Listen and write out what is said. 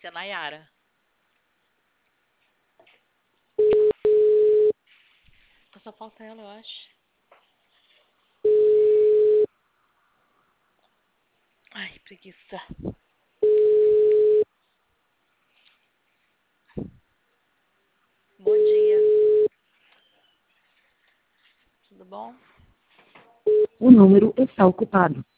ser a Nayara. Só falta ela, eu acho. Ai, preguiça. Bom dia. Tudo bom? O número está ocupado.